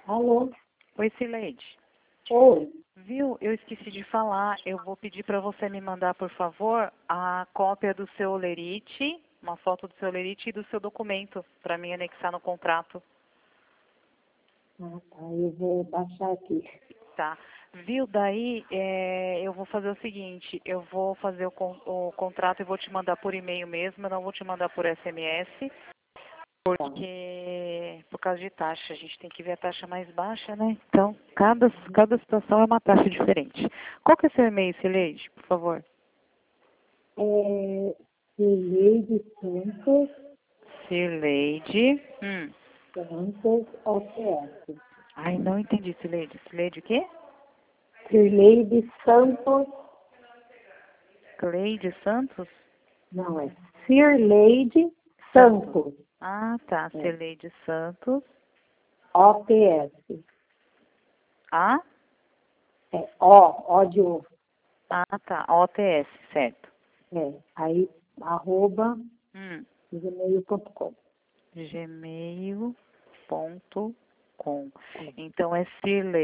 Alô? Oi, Cileide. Oi. Viu? Eu esqueci de falar. Eu vou pedir para você me mandar, por favor, a cópia do seu olerite, uma foto do seu olerite e do seu documento, para mim anexar no contrato. Ah, tá. Eu vou baixar aqui. Tá. Viu? Daí eu vou fazer o seguinte, eu vou fazer o contrato e vou te mandar por e-mail mesmo, eu não vou te mandar por SMS, Tá. porque por causa de taxa, a gente tem que ver a taxa mais baixa, né? Então, cada situação é uma taxa diferente. Qual que é seu e-mail, Cileide, por favor? Cileide Santos, Cileide. Santos, OPS. Ai, não entendi, Cileide. Cileide o quê? Cileide Santos, Cleide Santos? não, é Cirleide Santos, Ah, tá. é. Cileide Santos. OPS. Ah? É O de ovo. Ah, tá. OTS, certo. Aí, @, Hum. gmail.com. gmail.com. Então é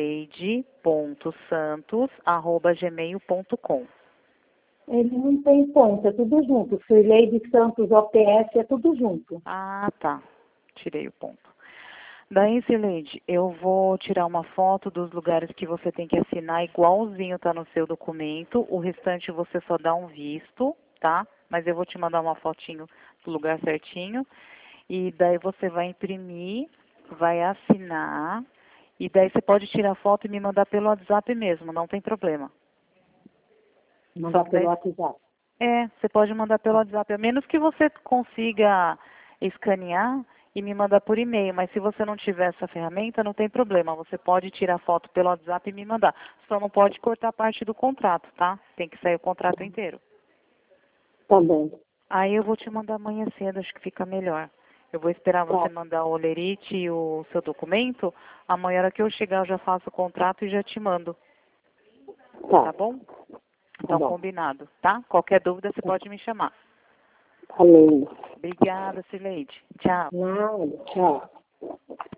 cileide.santos@gmail.com. Ele não tem ponto, é tudo junto. Cirleide Santos, OPS, é tudo junto. Ah, tá. Tirei o ponto. Daí, Cileide, eu vou tirar uma foto dos lugares que você tem que assinar, igualzinho tá no seu documento. O restante você só dá um visto, tá? Mas eu vou te mandar uma fotinho do lugar certinho. E daí você vai imprimir, vai assinar. E daí você pode tirar foto e me mandar pelo WhatsApp mesmo, não tem problema. Mandar pelo WhatsApp. Você pode mandar pelo WhatsApp, a menos que você consiga escanear e me mandar por e-mail, mas se você não tiver essa ferramenta, não tem problema, você pode tirar foto pelo WhatsApp e me mandar. Só não pode cortar parte do contrato, tá? Tem que sair o contrato inteiro. Tá bom. Aí eu vou te mandar amanhã cedo, acho que fica melhor. Eu vou esperar você mandar o olerite e o seu documento. Amanhã, na hora que eu chegar, eu já faço o contrato e já te mando. Tá bom? Então, combinado, tá? Qualquer dúvida, você pode me chamar. Tá lindo. Obrigada, Cileide. Tchau. Nada, tchau.